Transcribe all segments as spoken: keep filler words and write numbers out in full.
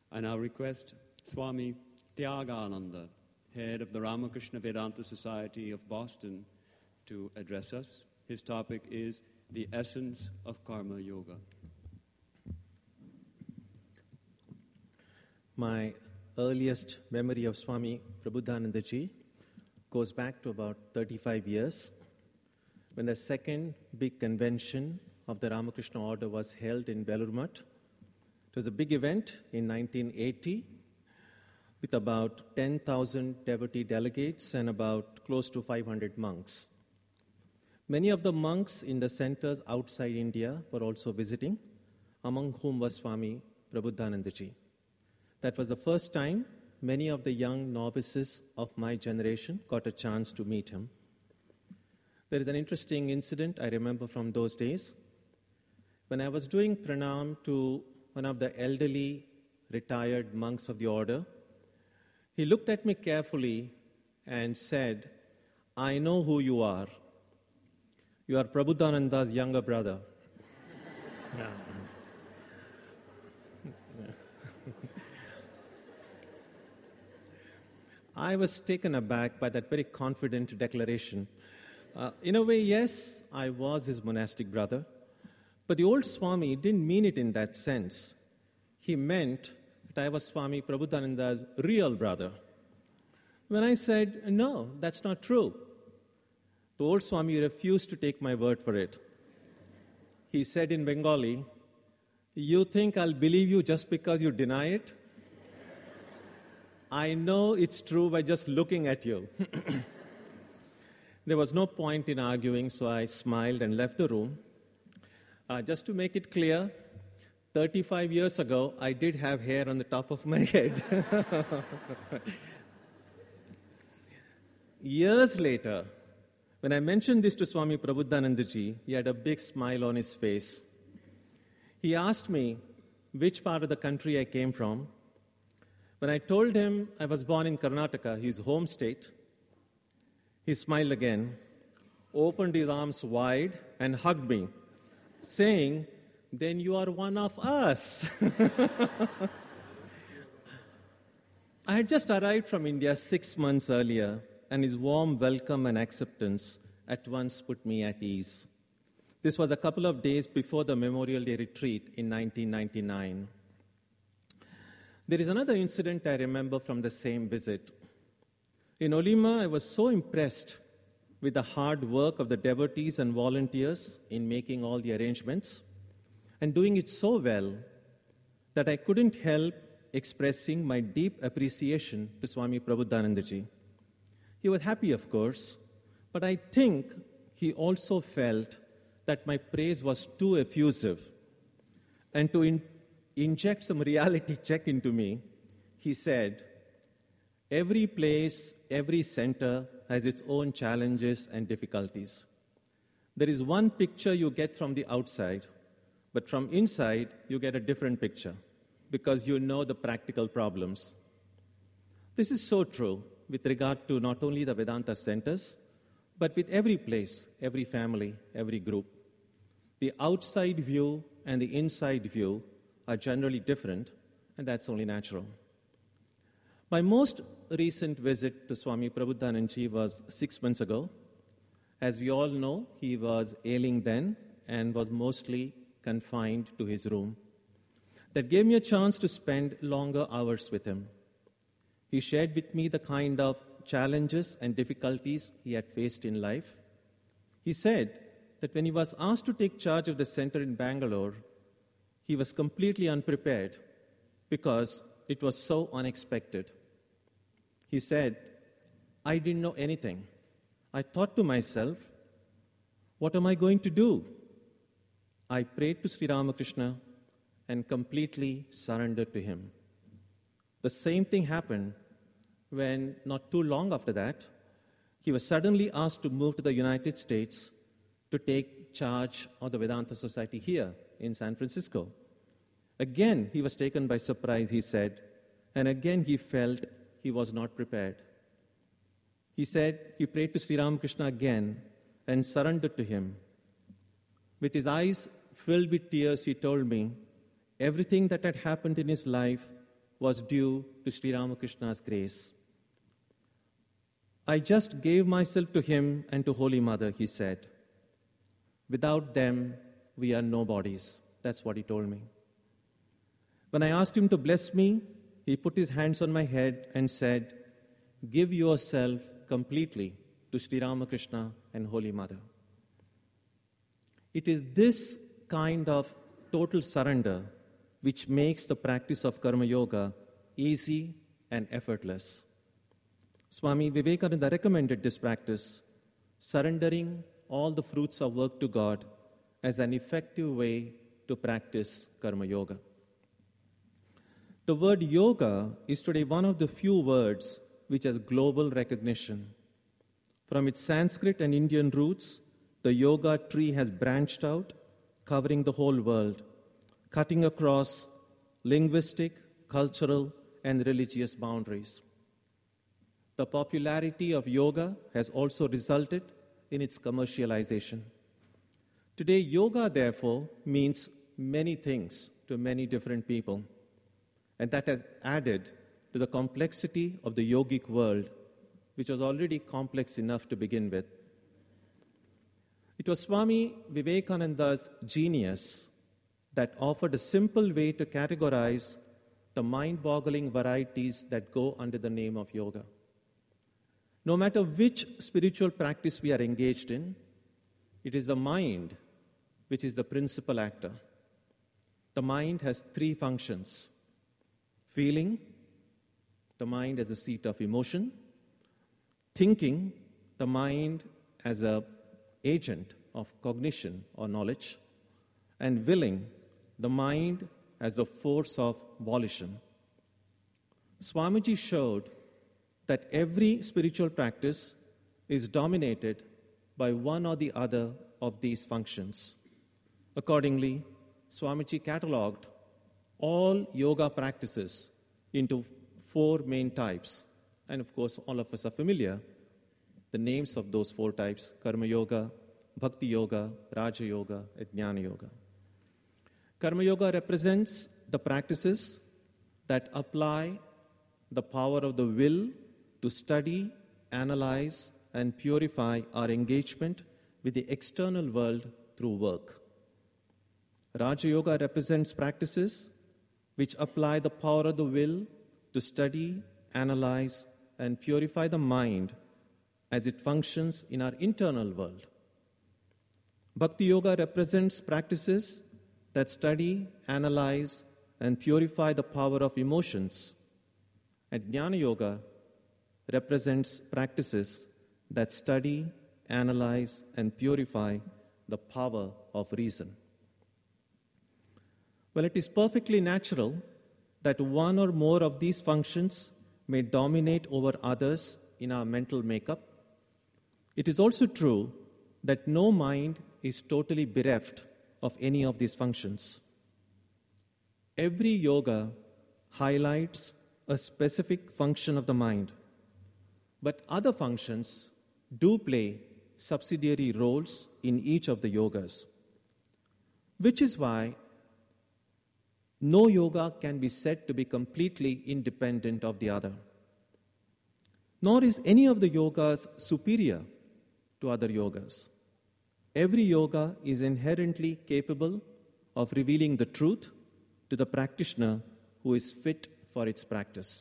I now request Swami Tyagananda, head of the Ramakrishna Vedanta Society of Boston, to address us. His topic is the essence of Karma Yoga. My earliest memory of Swami Prabodhanandaji goes back to about thirty-five years, when the second big convention of the Ramakrishna Order was held in Belur Math. It was a big event in nineteen eighty with about ten thousand devotee delegates and about close to five hundred monks. Many of the monks in the centers outside India were also visiting, among whom was Swami Prabodhanandaji. That was the first time many of the young novices of my generation got a chance to meet him. There is an interesting incident I remember from those days. When I was doing pranam to one of the elderly retired monks of the order, he looked at me carefully and said, "I know who you are. You are Prabodhananda's younger brother." Yeah. I was taken aback by that very confident declaration. Uh, in a way, yes, I was his monastic brother, but the old Swami didn't mean it in that sense. He meant that I was Swami Prabodhananda's real brother. When I said, "No, that's not true," the old Swami refused to take my word for it. He said in Bengali, "You think I'll believe you just because you deny it? I know it's true by just looking at you." There was no point in arguing, so I smiled and left the room. Uh, just to make it clear, thirty-five years ago, I did have hair on the top of my head. Years later, when I mentioned this to Swami Prabodhanandaji, he had a big smile on his face. He asked me which part of the country I came from. When I told him I was born in Karnataka, his home state, he smiled again, opened his arms wide, and hugged me, saying, "Then you are one of us." I had just arrived from India six months earlier, and his warm welcome and acceptance at once put me at ease. This was a couple of days before the Memorial Day retreat in nineteen ninety-nine. There is another incident I remember from the same visit. In Olima, I was so impressed with the hard work of the devotees and volunteers in making all the arrangements and doing it so well that I couldn't help expressing my deep appreciation to Swami Prabodhanandaji. He was happy, of course, but I think he also felt that my praise was too effusive. And to in- inject some reality check into me, he said, "Every place, every center has its own challenges and difficulties. There is one picture you get from the outside, but from inside you get a different picture because you know the practical problems." This is so true with regard to not only the Vedanta centers, but with every place, every family, every group. The outside view and the inside view are generally different, and that's only natural. My most recent visit to Swami Prabodhanandaji was six months ago. As we all know, he was ailing then and was mostly confined to his room. That gave me a chance to spend longer hours with him. He shared with me the kind of challenges and difficulties he had faced in life. He said that when he was asked to take charge of the center in Bangalore, he was completely unprepared because it was so unexpected. He said, "I didn't know anything. I thought to myself, what am I going to do? I prayed to Sri Ramakrishna and completely surrendered to him." The same thing happened when, not too long after that, he was suddenly asked to move to the United States to take charge of the Vedanta Society here in San Francisco. Again, he was taken by surprise, he said, and again he felt he was not prepared. He said he prayed to Sri Ramakrishna again and surrendered to him. With his eyes filled with tears, he told me everything that had happened in his life was due to Sri Ramakrishna's grace. I just gave myself to him and to Holy Mother, he said. Without them, we are nobodies. That's what he told me. When I asked him to bless me, he put his hands on my head and said, give yourself completely to Sri Ramakrishna and Holy Mother. It is this kind of total surrender which makes the practice of Karma Yoga easy and effortless. Swami Vivekananda recommended this practice, surrendering all the fruits of work to God as an effective way to practice Karma Yoga. The word yoga is today one of the few words which has global recognition. From its Sanskrit and Indian roots, the yoga tree has branched out, covering the whole world, cutting across linguistic, cultural, and religious boundaries. The popularity of yoga has also resulted in its commercialization. Today, yoga, therefore, means many things to many different people, and that has added to the complexity of the yogic world, which was already complex enough to begin with. It was Swami Vivekananda's genius that offered a simple way to categorize the mind-boggling varieties that go under the name of yoga. No matter which spiritual practice we are engaged in, it is the mind which is the principal actor. The mind has three functions: feeling, the mind as a seat of emotion; thinking, the mind as an agent of cognition or knowledge; and willing, the mind as a force of volition. Swamiji showed that every spiritual practice is dominated by one or the other of these functions. Accordingly, Swamiji catalogued all yoga practices into four main types. And of course, all of us are familiar. The names of those four types: Karma Yoga, Bhakti Yoga, Raja Yoga, and Jnana Yoga. Karma Yoga represents the practices that apply the power of the will to study, analyze, and purify our engagement with the external world through work. Raja Yoga represents practices which apply the power of the will to study, analyze, and purify the mind as it functions in our internal world. Bhakti Yoga represents practices that study, analyze, and purify the power of emotions. And Jnana Yoga represents practices that study, analyze, and purify the power of reason. Well, it is perfectly natural that one or more of these functions may dominate over others in our mental makeup. It is also true that no mind is totally bereft of any of these functions. Every yoga highlights a specific function of the mind, but other functions do play subsidiary roles in each of the yogas, which is why no yoga can be said to be completely independent of the other. Nor is any of the yogas superior to other yogas. Every yoga is inherently capable of revealing the truth to the practitioner who is fit for its practice.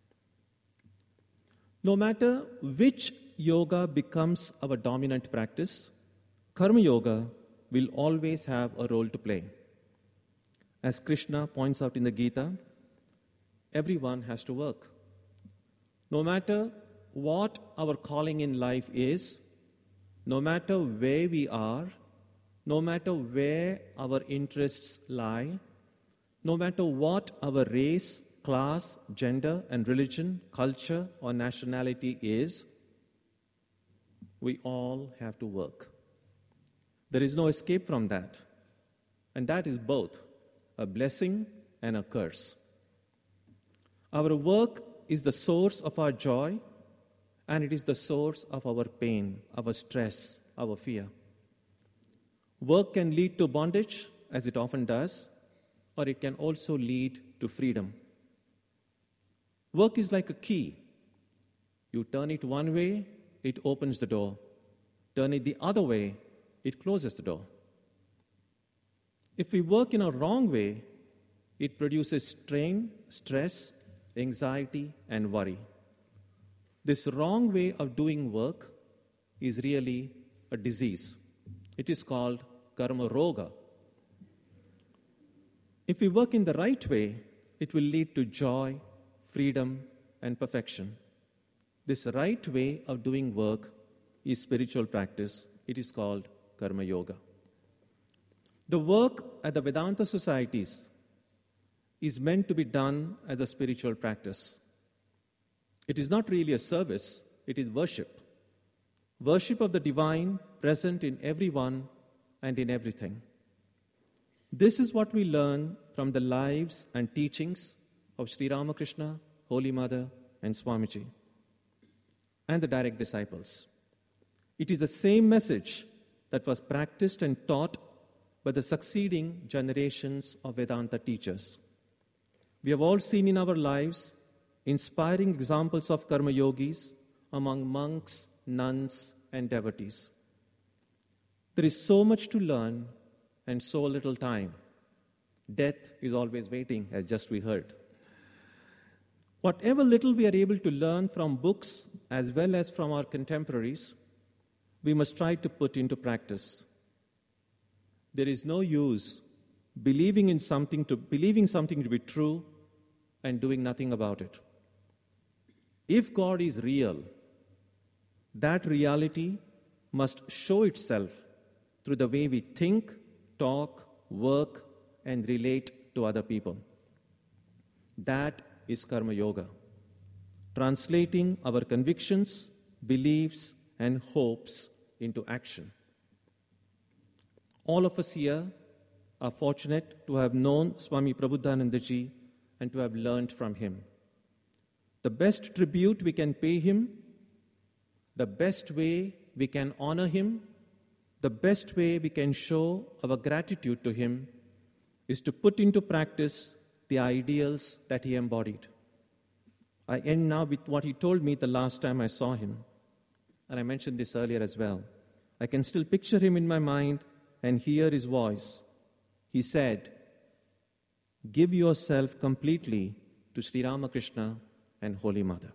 No matter which yoga becomes our dominant practice, Karma Yoga will always have a role to play. As Krishna points out in the Gita, everyone has to work. No matter what our calling in life is, no matter where we are, no matter where our interests lie, no matter what our race, class, gender, and religion, culture, or nationality is, we all have to work. There is no escape from that. And that is both a blessing and a curse. Our work is the source of our joy, and it is the source of our pain, our stress, our fear. Work can lead to bondage, as it often does, or it can also lead to freedom. Work is like a key. You turn it one way, it opens the door. Turn it the other way, it closes the door. If we work in a wrong way, it produces strain, stress, anxiety, and worry. This wrong way of doing work is really a disease. It is called karma roga. If we work in the right way, it will lead to joy, freedom, and perfection. This right way of doing work is spiritual practice. It is called karma yoga. The work at the Vedanta societies is meant to be done as a spiritual practice. It is not really a service, it is worship. Worship of the divine present in everyone and in everything. This is what we learn from the lives and teachings of Sri Ramakrishna, Holy Mother, and Swamiji, and the direct disciples. It is the same message that was practiced and taught by the succeeding generations of Vedanta teachers. We have all seen in our lives inspiring examples of karma yogis among monks, nuns, and devotees. There is so much to learn and so little time. Death is always waiting, as just we heard. Whatever little we are able to learn from books as well as from our contemporaries, we must try to put into practice. There is no use believing in something to believing something to be true and doing nothing about it. If God is real, that reality must show itself through the way we think, talk, work, and relate to other people. That is karma yoga, translating our convictions, beliefs, and hopes into action. All of us here are fortunate to have known Swami Prabodhanandaji and to have learned from him. The best tribute we can pay him, the best way we can honor him, the best way we can show our gratitude to him is to put into practice the ideals that he embodied. I end now with what he told me the last time I saw him, and I mentioned this earlier as well. I can still picture him in my mind and hear his voice. He said, "Give yourself completely to Sri Ramakrishna and Holy Mother."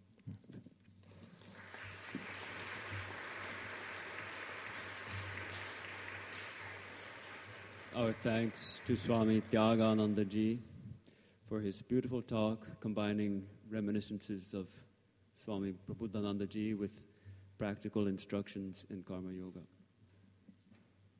Our thanks to Swami Tyaganandaji for his beautiful talk, combining reminiscences of Swami Prabodhanandaji with practical instructions in Karma Yoga.